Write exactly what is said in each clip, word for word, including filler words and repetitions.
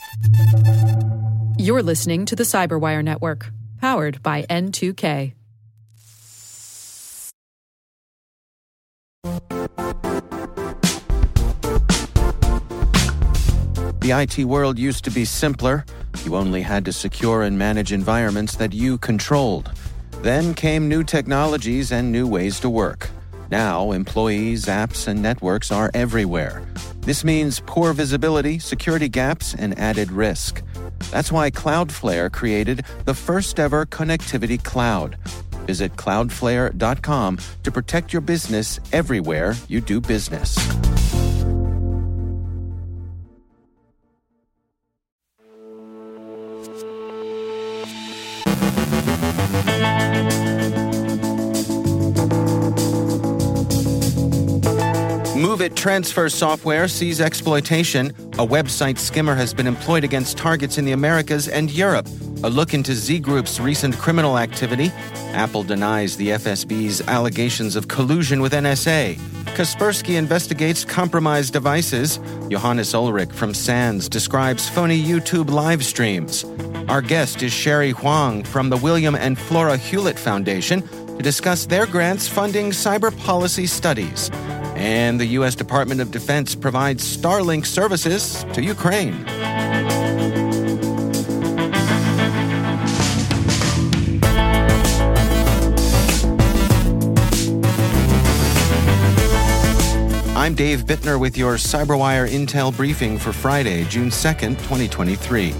You're listening to the Cyberwire Network, powered by N two K. The I T world used to be simpler. You only had to secure and manage environments that you controlled. Then came new technologies and new ways to work. Now, employees, apps, and networks are everywhere. This means poor visibility, security gaps, and added risk. That's why Cloudflare created the first-ever connectivity cloud. Visit cloudflare dot com to protect your business everywhere you do business. MoveIt transfer software sees exploitation. A website skimmer has been employed against targets in the Americas and Europe. A look into Z Group's recent criminal activity. Apple denies the F S B's allegations of collusion with N S A. Kaspersky investigates compromised devices. Johannes Ulrich from SANS describes phony YouTube live streams. Our guest is Sherry Huang from the William and Flora Hewlett Foundation to discuss their grants funding cyber policy studies. And the U S Department of Defense provides Starlink services to Ukraine. I'm Dave Bittner with your CyberWire Intel briefing for Friday, June second, twenty twenty-three.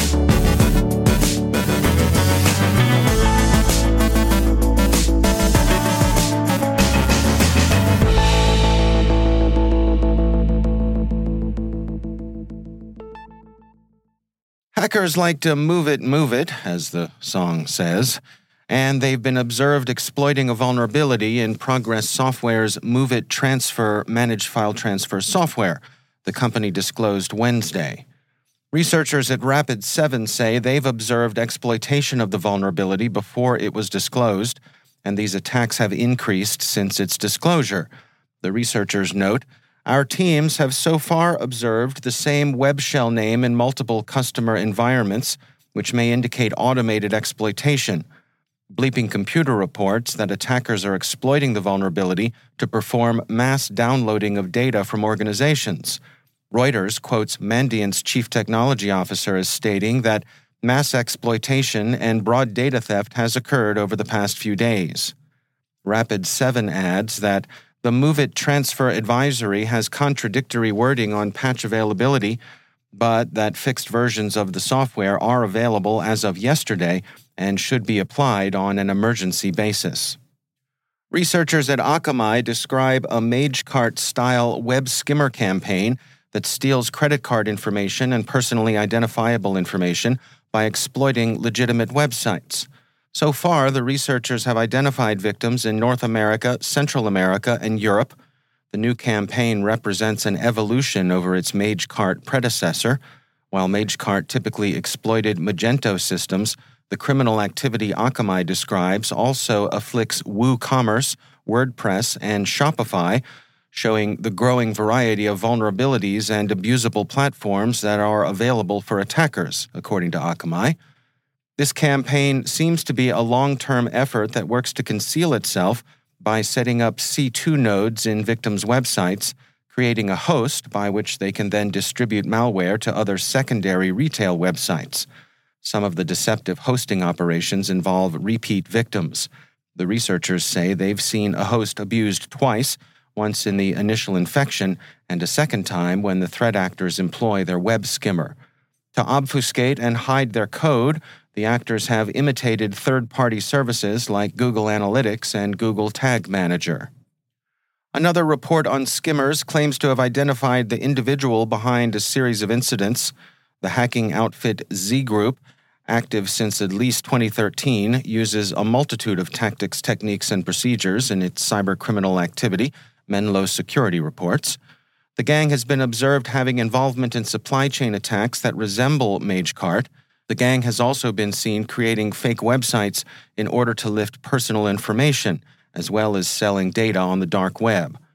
Hackers like to move it, move it, as the song says, and they've been observed exploiting a vulnerability in Progress Software's MoveIt Transfer Managed File Transfer software, the company disclosed Wednesday. Researchers at Rapid seven say they've observed exploitation of the vulnerability before it was disclosed, and these attacks have increased since its disclosure. The researchers note, "Our teams have so far observed the same web shell name in multiple customer environments, which may indicate automated exploitation. Bleeping Computer reports that attackers are exploiting the vulnerability to perform mass downloading of data from organizations." Reuters quotes Mandiant's chief technology officer as stating that mass exploitation and broad data theft has occurred over the past few days. Rapid seven adds that the MoveIt Transfer Advisory has contradictory wording on patch availability, but that fixed versions of the software are available as of yesterday and should be applied on an emergency basis. Researchers at Akamai describe a MageCart-style web skimmer campaign that steals credit card information and personally identifiable information by exploiting legitimate websites. So far, the researchers have identified victims in North America, Central America, and Europe. The new campaign represents an evolution over its MageCart predecessor. While MageCart typically exploited Magento systems, the criminal activity Akamai describes also afflicts WooCommerce, WordPress, and Shopify, showing the growing variety of vulnerabilities and abusable platforms that are available for attackers, according to Akamai. This campaign seems to be a long-term effort that works to conceal itself by setting up C two nodes in victims' websites, creating a host by which they can then distribute malware to other secondary retail websites. Some of the deceptive hosting operations involve repeat victims. The researchers say they've seen a host abused twice, once in the initial infection and a second time when the threat actors employ their web skimmer. To obfuscate and hide their code, the actors have imitated third-party services like Google Analytics and Google Tag Manager. Another report on skimmers claims to have identified the individual behind a series of incidents. The hacking outfit Z Group, active since at least twenty thirteen, uses a multitude of tactics, techniques, and procedures in its cybercriminal activity, Menlo Security reports. The gang has been observed having involvement in supply chain attacks that resemble MageCart. The gang has also been seen creating fake websites in order to lift personal information, as well as selling data on the dark web.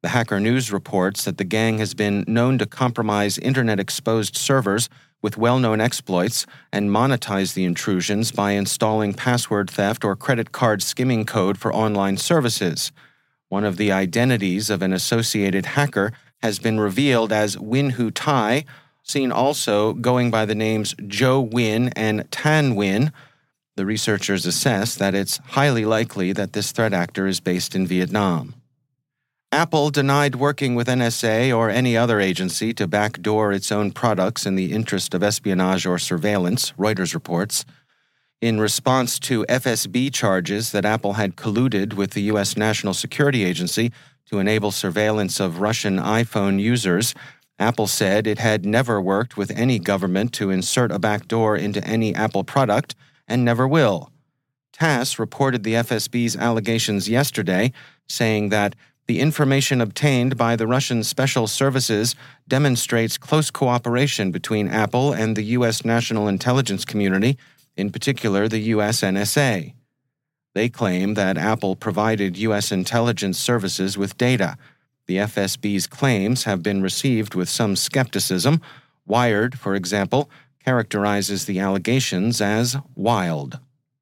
The Hacker News reports that the gang has been known to compromise internet-exposed servers with well-known exploits and monetize the intrusions by installing password theft or credit card skimming code for online services. One of the identities of an associated hacker has been revealed as Win Hu Tai, seen also going by the names Joe Win and Tan Win. The researchers assess that it's highly likely that this threat actor is based in Vietnam. Apple denied working with N S A or any other agency to backdoor its own products in the interest of espionage or surveillance, Reuters reports. In response to F S B charges that Apple had colluded with the U S National Security Agency to enable surveillance of Russian iPhone users, Apple said it had never worked with any government to insert a backdoor into any Apple product and never will. T A S S reported the F S B's allegations yesterday, saying that the information obtained by the Russian special services demonstrates close cooperation between Apple and the U S national intelligence community, in particular the U S N S A. They claim that Apple provided U S intelligence services with data. The F S B's claims have been received with some skepticism. Wired, for example, characterizes the allegations as wild.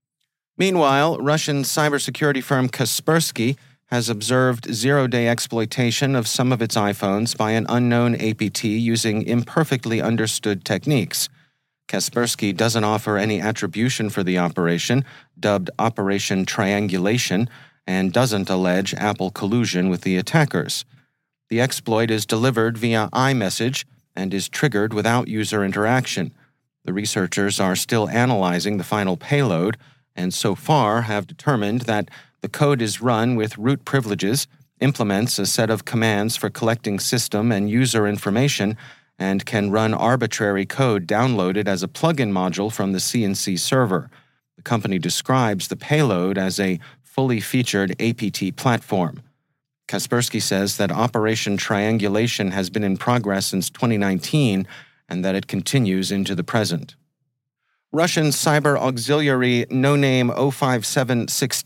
Meanwhile, Russian cybersecurity firm Kaspersky has observed zero-day exploitation of some of its iPhones by an unknown A P T using imperfectly understood techniques. Kaspersky doesn't offer any attribution for the operation, dubbed Operation Triangulation, and doesn't allege Apple collusion with the attackers. The exploit is delivered via iMessage and is triggered without user interaction. The researchers are still analyzing the final payload, and so far have determined that the code is run with root privileges, implements a set of commands for collecting system and user information, and can run arbitrary code downloaded as a plugin module from the C N C server. The company describes the payload as a fully featured A P T platform. Kaspersky says that Operation Triangulation has been in progress since twenty nineteen and that it continues into the present. Russian cyber auxiliary no-name oh five seven one six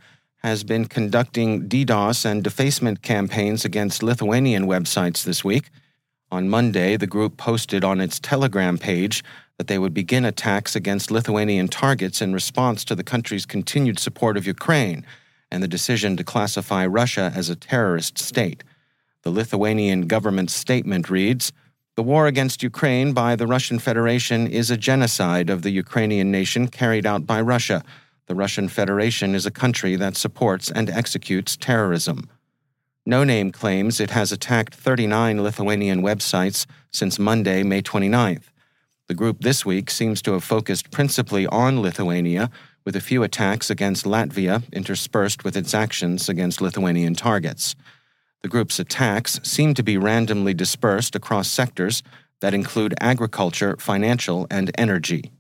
has been conducting DDoS and defacement campaigns against Lithuanian websites this week. On Monday, the group posted on its Telegram page that they would begin attacks against Lithuanian targets in response to the country's continued support of Ukraine and the decision to classify Russia as a terrorist state. The Lithuanian government statement reads, "The war against Ukraine by the Russian Federation is a genocide of the Ukrainian nation carried out by Russia. The Russian Federation is a country that supports and executes terrorism." No Name claims it has attacked thirty-nine Lithuanian websites since Monday, May twenty-ninth. The group this week seems to have focused principally on Lithuania, with a few attacks against Latvia interspersed with its actions against Lithuanian targets. The group's attacks seem to be randomly dispersed across sectors that include agriculture, financial, and energy.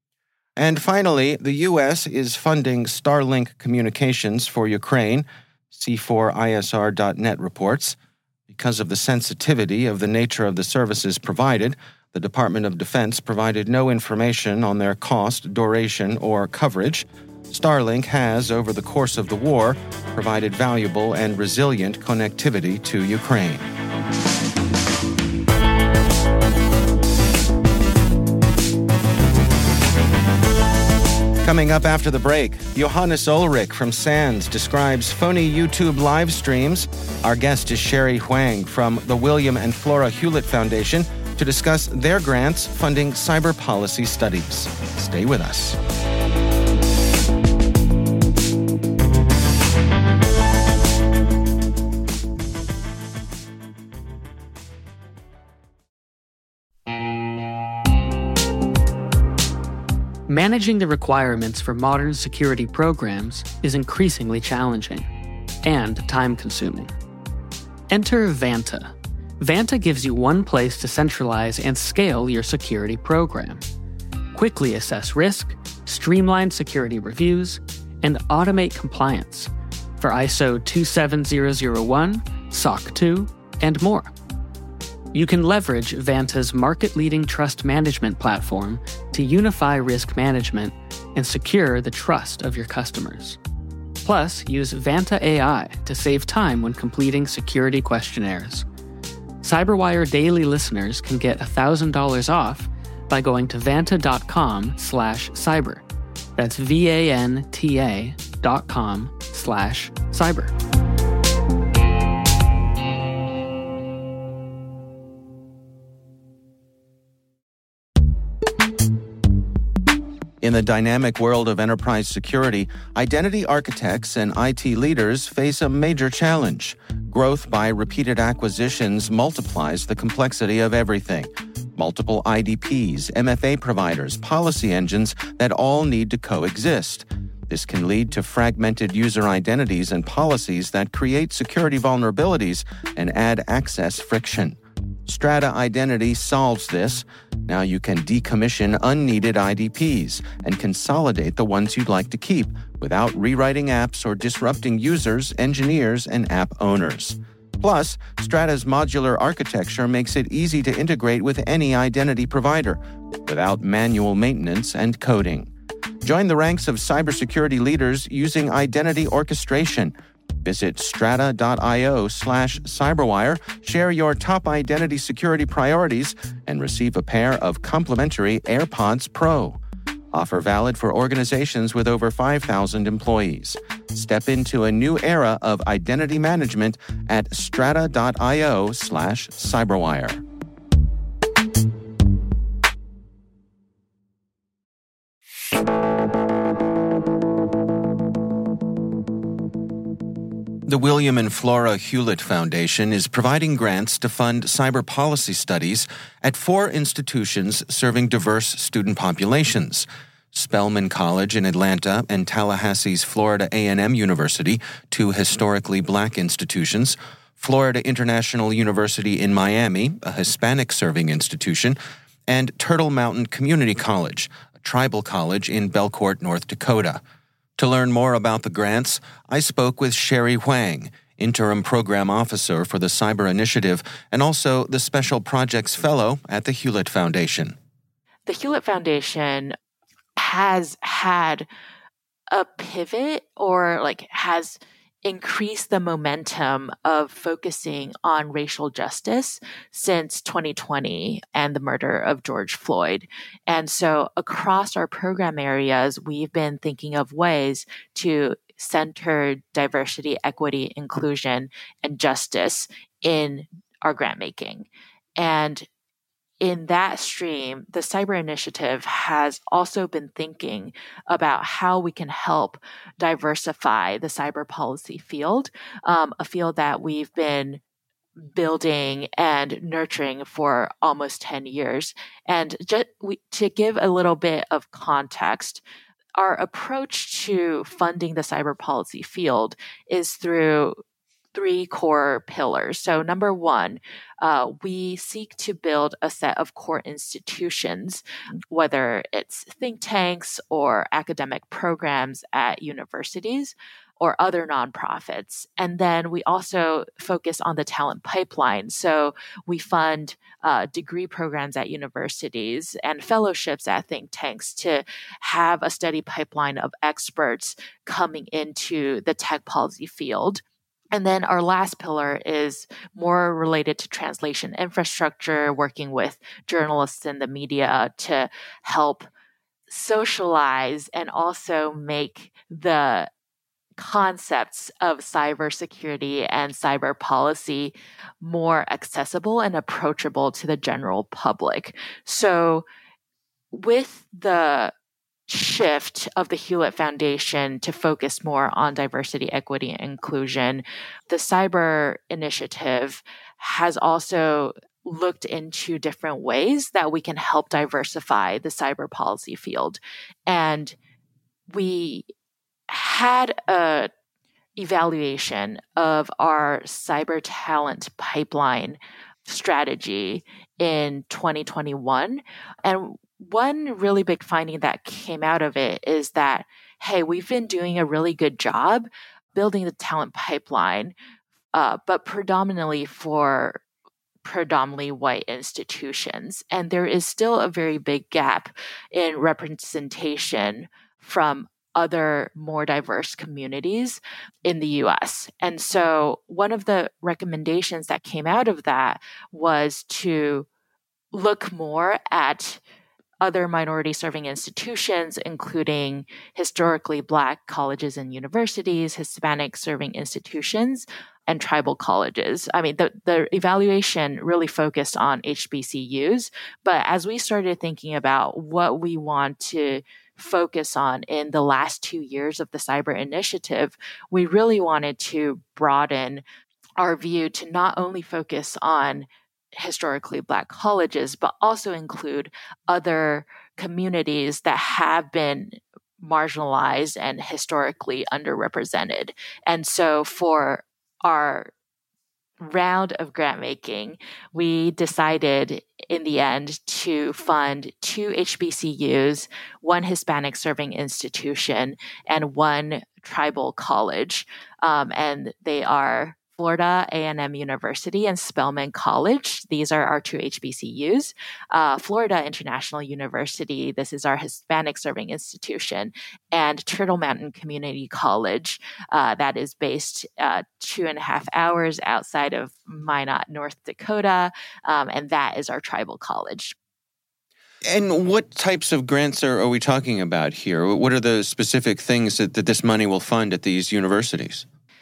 And finally, the U S is funding Starlink communications for Ukraine, C four I S R dot net reports. Because of the sensitivity of the nature of the services provided, the Department of Defense provided no information on their cost, duration, or coverage. Starlink has, over the course of the war, provided valuable and resilient connectivity to Ukraine. Coming up after the break, Johannes Ulrich from SANS describes phony YouTube live streams. Our guest is Sherry Huang from the William and Flora Hewlett Foundation to discuss their grants funding cyber policy studies. Stay with us. Managing the requirements for modern security programs is increasingly challenging and time-consuming. Enter Vanta. Vanta gives you one place to centralize and scale your security program. Quickly assess risk, streamline security reviews, and automate compliance for I S O two seven zero zero one, S O C two, and more. You can leverage Vanta's market-leading trust management platform to unify risk management and secure the trust of your customers. Plus, use Vanta A I to save time when completing security questionnaires. CyberWire Daily listeners can get one thousand dollars off by going to vanta.com slash cyber. That's V-A-N-T-A dot com slash cyber. In the dynamic world of enterprise security, identity architects and I T leaders face a major challenge. Growth by repeated acquisitions multiplies the complexity of everything. Multiple I D Ps, M F A providers, policy engines that all need to coexist. This can lead to fragmented user identities and policies that create security vulnerabilities and add access friction. Strata Identity solves this. Now you can decommission unneeded I D Ps and consolidate the ones you'd like to keep without rewriting apps or disrupting users, engineers, and app owners. Plus, Strata's modular architecture makes it easy to integrate with any identity provider without manual maintenance and coding. Join the ranks of cybersecurity leaders using identity orchestration. Visit strata.io slash cyberwire, share your top identity security priorities, and receive a pair of complimentary AirPods Pro. Offer valid for organizations with over five thousand employees. Step into a new era of identity management at strata.io slash cyberwire. The William and Flora Hewlett Foundation is providing grants to fund cyber policy studies at four institutions serving diverse student populations: Spelman College in Atlanta and Tallahassee's Florida A and M University, two historically black institutions; Florida International University in Miami, a Hispanic-serving institution; and Turtle Mountain Community College, a tribal college in Belcourt, North Dakota. To learn more about the grants, I spoke with Sherry Huang, Interim Program Officer for the Cyber Initiative and also the Special Projects Fellow at the Hewlett Foundation. The Hewlett Foundation has had a pivot or like has increased the momentum of focusing on racial justice since twenty twenty and the murder of George Floyd. And so across our program areas, we've been thinking of ways to center diversity, equity, inclusion, and justice in our grant making. And in that stream, the Cyber Initiative has also been thinking about how we can help diversify the cyber policy field, um, a field that we've been building and nurturing for almost ten years. And just we, to give a little bit of context, our approach to funding the cyber policy field is through three core pillars. So number one, uh, we seek to build a set of core institutions, whether it's think tanks or academic programs at universities or other nonprofits. And then we also focus on the talent pipeline. So we fund uh, degree programs at universities and fellowships at think tanks to have a steady pipeline of experts coming into the tech policy field. And then our last pillar is more related to translation infrastructure, working with journalists and the media to help socialize and also make the concepts of cybersecurity and cyber policy more accessible and approachable to the general public. So with the shift of the Hewlett Foundation to focus more on diversity, equity, and inclusion, the Cyber Initiative has also looked into different ways that we can help diversify the cyber policy field. And we had a evaluation of our cyber talent pipeline strategy in twenty twenty-one. And one really big finding that came out of it is that, hey, we've been doing a really good job building the talent pipeline, uh, but predominantly for predominantly white institutions. And there is still a very big gap in representation from other more diverse communities in the U S. And so one of the recommendations that came out of that was to look more at other minority serving institutions, including historically Black colleges and universities, Hispanic serving institutions, and tribal colleges. I mean, the, the evaluation really focused on H B C Us, but as we started thinking about what we want to focus on in the last two years of the Cyber Initiative, we really wanted to broaden our view to not only focus on historically Black colleges, but also include other communities that have been marginalized and historically underrepresented. And so for our round of grant making, we decided in the end to fund two H B C Us, one Hispanic serving institution, and one tribal college. Um, and they are Florida A and M University and Spelman College. These are our two H B C Us. Uh, Florida International University, this is our Hispanic serving institution, and Turtle Mountain Community College, uh, that is based uh, two and a half hours outside of Minot, North Dakota, um, and that is our tribal college. And what types of grants are, are we talking about here? What are the specific things that, that this money will fund at these universities?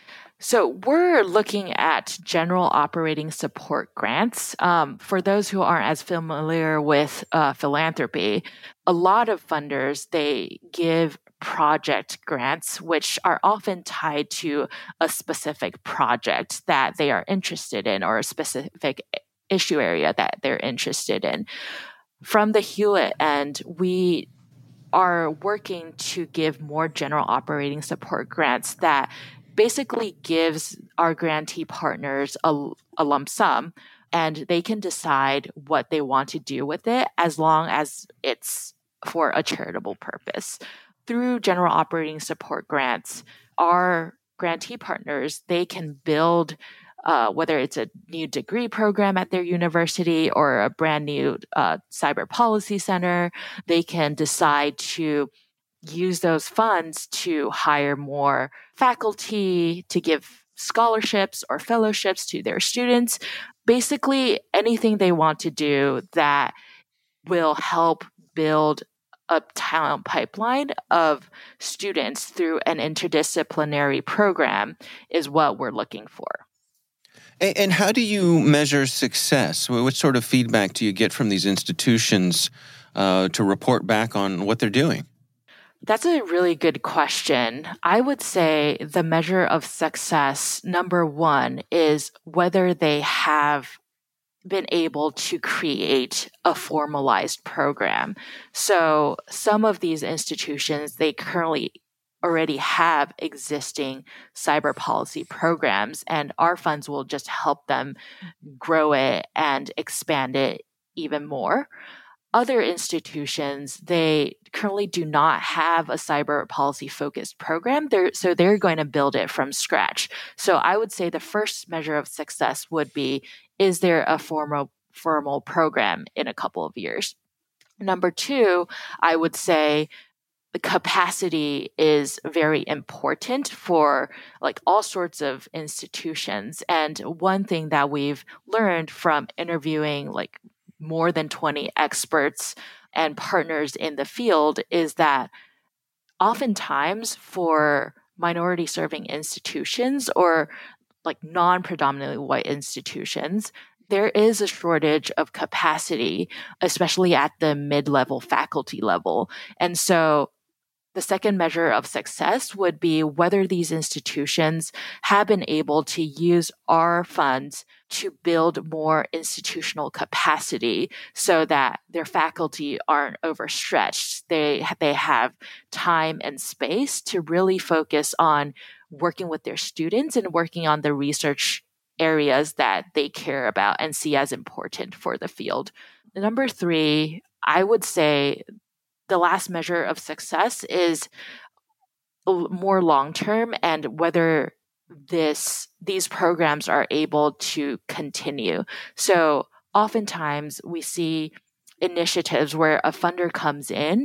So we're looking at general operating support grants. Um, for those who aren't as familiar with uh, philanthropy, a lot of funders, they give project grants, which are often tied to a specific project that they are interested in or a specific issue area that they're interested in. From the Hewlett end, we are working to give more general operating support grants that basically gives our grantee partners a, a lump sum, and they can decide what they want to do with it as long as it's for a charitable purpose. Through general operating support grants, our grantee partners, they can build Uh, whether it's a new degree program at their university or a brand new uh, cyber policy center, they can decide to use those funds to hire more faculty, to give scholarships or fellowships to their students. Basically, anything they want to do that will help build a talent pipeline of students through an interdisciplinary program is what we're looking for. And how do you measure success? What sort of feedback do you get from these institutions uh, to report back on what they're doing? That's a really good question. I would say the measure of success, number one, is whether they have been able to create a formalized program. So some of these institutions, they currently already have existing cyber policy programs, and our funds will just help them grow it and expand it even more. Other institutions, they currently do not have a cyber policy focused program, they're, so they're going to build it from scratch. So I would say the first measure of success would be, is there a formal, formal program in a couple of years? Number two, I would say, the capacity is very important for like all sorts of institutions. And one thing that we've learned from interviewing like more than twenty experts and partners in the field is that oftentimes for minority serving institutions or like non-predominantly white institutions, there is a shortage of capacity, especially at the mid-level faculty level. And so the second measure of success would be whether these institutions have been able to use our funds to build more institutional capacity so that their faculty aren't overstretched. They, they have time and space to really focus on working with their students and working on the research areas that they care about and see as important for the field. Number three, I would say the last measure of success is more long-term and whether this these programs are able to continue. So oftentimes we see initiatives where a funder comes in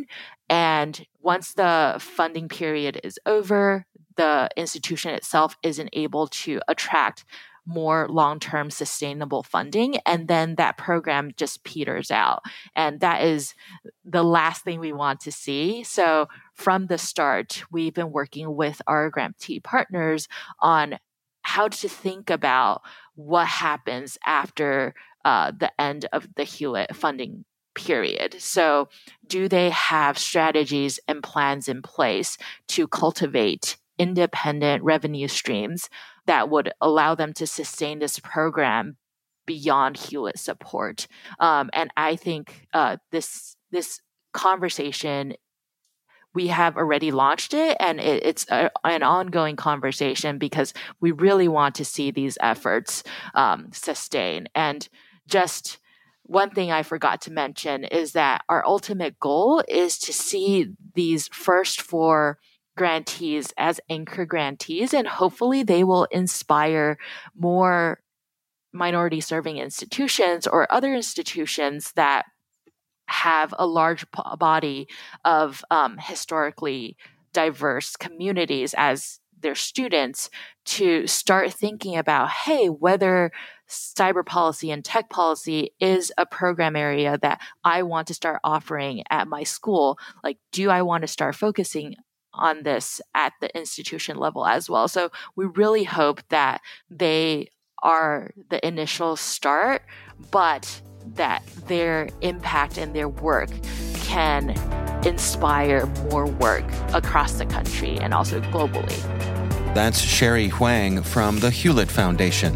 And once the funding period is over, the institution itself isn't able to attract more long-term sustainable funding, and then that program just peters out. And that is the last thing we want to see. So from the start, we've been working with our grantee partners on how to think about what happens after uh, the end of the Hewlett funding period. So do they have strategies and plans in place to cultivate independent revenue streams that would allow them to sustain this program beyond Hewlett support? Um, and I think uh, this this conversation, we have already launched it, and it, it's a, an ongoing conversation because we really want to see these efforts um, sustain. And just one thing I forgot to mention is that our ultimate goal is to see these first four grantees as anchor grantees, and hopefully they will inspire more minority serving institutions or other institutions that have a large p- body of um, historically diverse communities as their students to start thinking about, hey, whether cyber policy and tech policy is a program area that I want to start offering at my school. Like, do I want to start focusing on this at the institution level as well? So we really hope that they are the initial start, but that their impact and their work can inspire more work across the country and also globally. That's Sherry Huang from the Hewlett Foundation.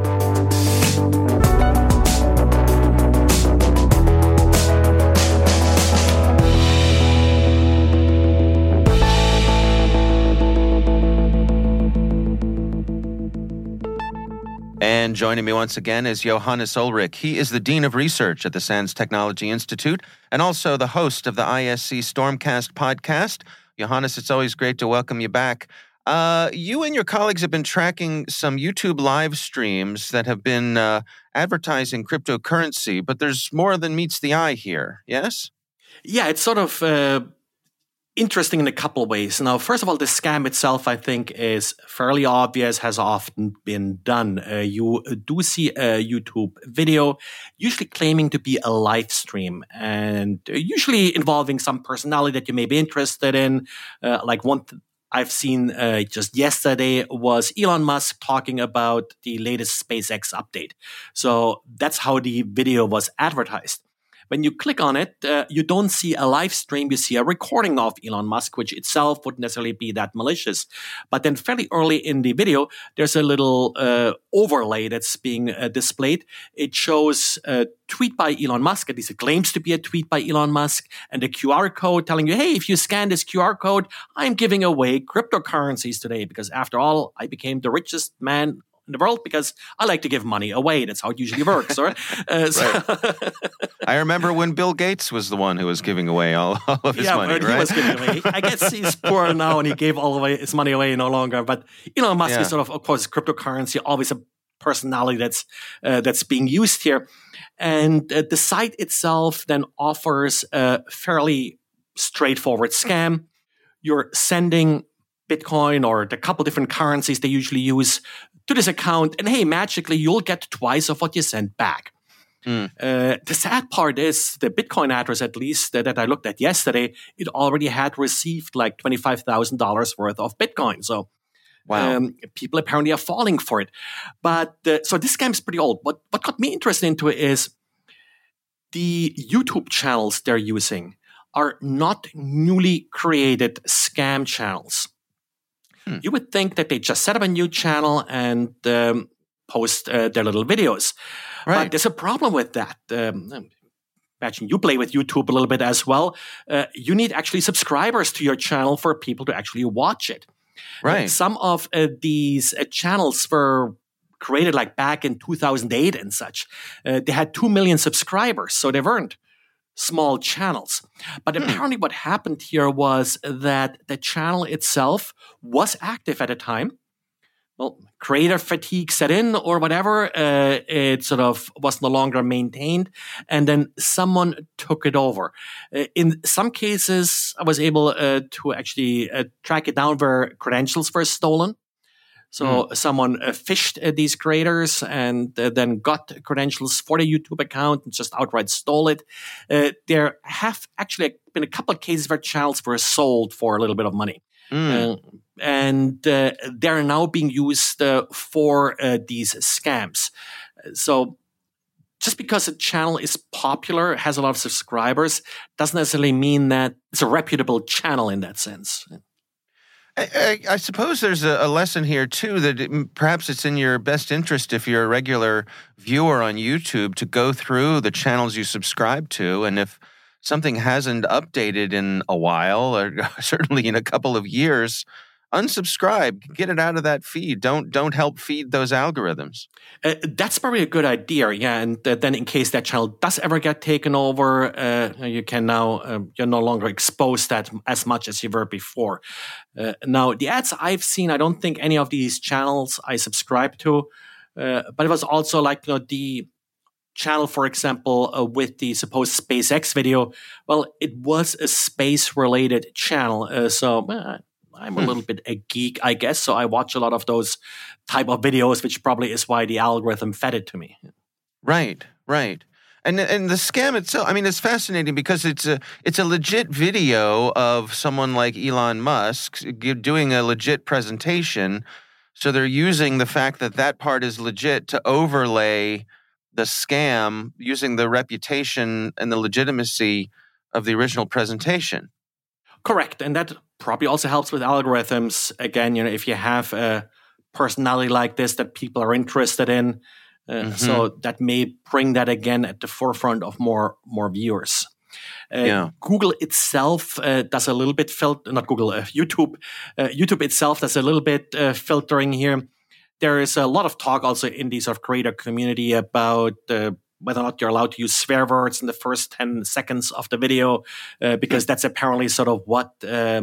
And joining me once again is Johannes Ulrich. He is the Dean of Research at the SANS Technology Institute and also the host of the I S C Stormcast podcast. Johannes, it's always great to welcome you back. Uh, you and your colleagues have been tracking some YouTube live streams that have been uh, advertising cryptocurrency, but there's more than meets the eye here, yes? Yeah, it's sort of uh, interesting in a couple of ways. Now, first of all, the scam itself, I think, is fairly obvious, has often been done. Uh, you do see a YouTube video, usually claiming to be a live stream, and usually involving some personality that you may be interested in, uh, like one th- I've seen uh, just yesterday was Elon Musk talking about the latest SpaceX update. So that's how the video was advertised. When you click on it, uh, you don't see a live stream, you see a recording of Elon Musk, which itself wouldn't necessarily be that malicious. But then fairly early in the video, there's a little uh, overlay that's being uh, displayed. It shows a tweet by Elon Musk, at least it claims to be a tweet by Elon Musk, and a Q R code telling you, hey, if you scan this Q R code, I'm giving away cryptocurrencies today, because after all, I became the richest man in the world because I like to give money away. That's how it usually works. Right? Uh, so right. I remember when Bill Gates was the one who was giving away all, all of his yeah, money, right? right? He was giving away. I guess he's poor now and he gave all away his money away no longer. But Elon Musk yeah. is sort of, of course, cryptocurrency, always a personality that's uh, that's being used here. And uh, the site itself then offers a fairly straightforward scam. You're sending Bitcoin or the couple different currencies they usually use to this account, and hey, magically you'll get twice of what you sent back. Mm. Uh, the sad part is the Bitcoin address, at least that, that I looked at yesterday, it already had received like twenty-five thousand dollars worth of Bitcoin. So wow. um, people apparently are falling for it. But uh, so this scam is pretty old. What, what got me interested into it is the YouTube channels they're using are not newly created scam channels. Hmm. You would think that they just set up a new channel and um, post uh, their little videos. Right. But there's a problem with that. Um, imagine you play with YouTube a little bit as well. Uh, you need actually subscribers to your channel for people to actually watch it. Right. And some of uh, these uh, channels were created like back in two thousand eight and such. Uh, they had two million subscribers, so they weren't small channels. But hmm. apparently what happened here was that the channel itself was active at a time. well, creator fatigue set in or whatever. Uh, it sort of was no longer maintained, and then someone took it over. Uh, in some cases, I was able uh, to actually uh, track it down where credentials were stolen. So mm. someone uh, fished uh, these creators and uh, then got credentials for the YouTube account and just outright stole it. Uh, there have actually been a couple of cases where channels were sold for a little bit of money. Mm. Uh, and uh, they're now being used uh, for uh, these scams. So just because a channel is popular, has a lot of subscribers, doesn't necessarily mean that it's a reputable channel in that sense. I, I, I suppose there's a, a lesson here, too, that it, perhaps it's in your best interest if you're a regular viewer on YouTube to go through the channels you subscribe to, and if something hasn't updated in a while, or certainly in a couple of years, unsubscribe, get it out of that feed. Don't don't help feed those algorithms. Uh, that's probably a good idea, yeah. And uh, then in case that channel does ever get taken over, uh, you can now, uh, you're no longer exposed that as much as you were before. Uh, now, the ads I've seen, I don't think any of these channels I subscribe to, uh, but it was also like, you know, the channel, for example, uh, with the supposed SpaceX video. Well, it was a space-related channel, uh, so uh, I'm a little bit a geek, I guess. So I watch a lot of those type of videos, which probably is why the algorithm fed it to me. Right, right. And and the scam itself, I mean, it's fascinating because it's a it's a legit video of someone like Elon Musk doing a legit presentation. So they're using the fact that that part is legit to overlay the scam using the reputation and the legitimacy of the original presentation. Correct. And that probably also helps with algorithms. Again, you know, if you have a personality like this that people are interested in, uh, mm-hmm. so that may bring that again at the forefront of more more viewers. Uh, yeah. Google itself uh, does a little bit filter, not Google, uh, YouTube. Uh, YouTube itself does a little bit uh, filtering here. There is a lot of talk also in the sort of creator community about uh, whether or not you're allowed to use swear words in the first ten seconds of the video, uh, because that's apparently sort of what uh,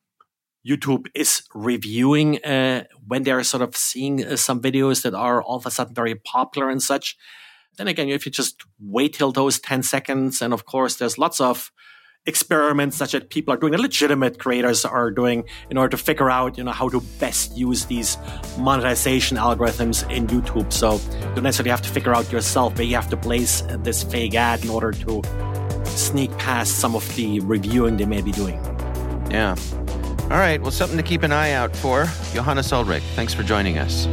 YouTube is reviewing uh, when they're sort of seeing uh, some videos that are all of a sudden very popular and such. Then again, if you just wait till those ten seconds, and of course, there's lots of experiments such that people are doing, the legitimate creators are doing, in order to figure out, you know, how to best use these monetization algorithms in YouTube. So you don't necessarily have to figure out yourself where you have to place this fake ad in order to sneak past some of the reviewing they may be doing. Yeah. All right. Well, something to keep an eye out for. Johannes Ulrich, thanks for joining us.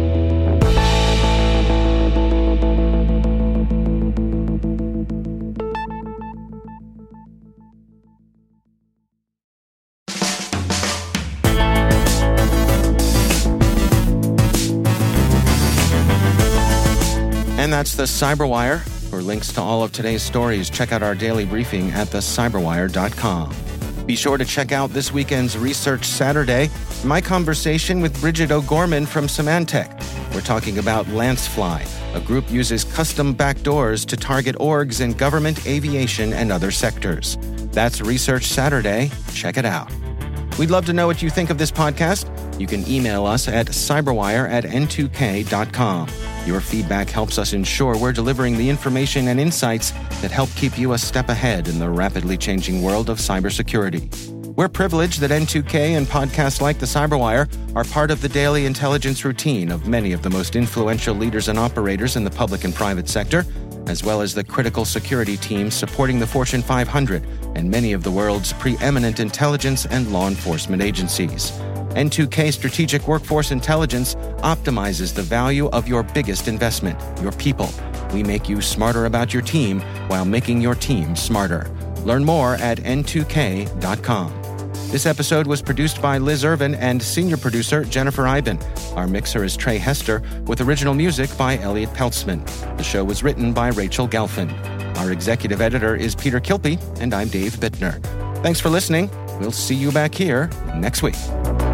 And that's the Cyberwire. For links to all of today's stories, check out our daily briefing at the cyberwire dot com. Be sure to check out this weekend's Research Saturday, my conversation with Bridget O'Gorman from Symantec. We're talking about Lancefly, a group uses custom backdoors to target orgs in government, aviation, and other sectors. That's Research Saturday. Check it out. We'd love to know what you think of this podcast. You can email us at cyberwire at n two k dot com. Your feedback helps us ensure we're delivering the information and insights that help keep you a step ahead in the rapidly changing world of cybersecurity. We're privileged that N two K and podcasts like the Cyberwire are part of the daily intelligence routine of many of the most influential leaders and operators in the public and private sector, as well as the critical security teams supporting the Fortune five hundred and many of the world's preeminent intelligence and law enforcement agencies. N two K Strategic Workforce Intelligence optimizes the value of your biggest investment, your people. We make you smarter about your team while making your team smarter. Learn more at n two k dot com. This episode was produced by Liz Irvin and senior producer Jennifer Iben. Our mixer is Trey Hester, with original music by Elliot Peltzman. The show was written by Rachel Gelfin. Our executive editor is Peter Kilpie, and I'm Dave Bittner. Thanks for listening. We'll see you back here next week.